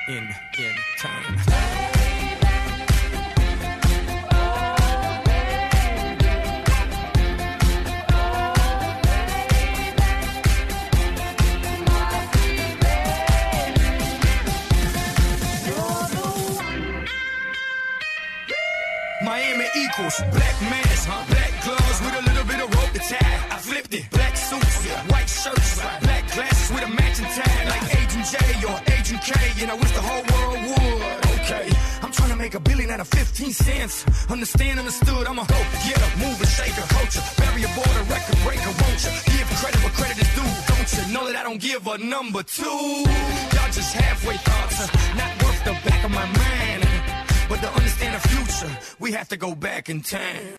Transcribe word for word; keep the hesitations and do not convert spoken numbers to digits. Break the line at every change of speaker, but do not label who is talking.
in, in time.
Miami equals black mask, huh? Black gloves with a little bit of rope to tie. I flipped it. Black suits, white shirts, black glasses with a matching tie. Like Agent J or Agent K, and I wish the whole world would. Okay, I'm trying to make a billion out of fifteen cents. Understand, understood, I'm a go getter, mover, shaker, coacher, barrier border, record breaker, won't you? Give credit where credit is due, don't you? Know that I don't give a number two. Y'all just halfway thoughts, not worth the back of my mind. But to understand the future, we have to go back in time.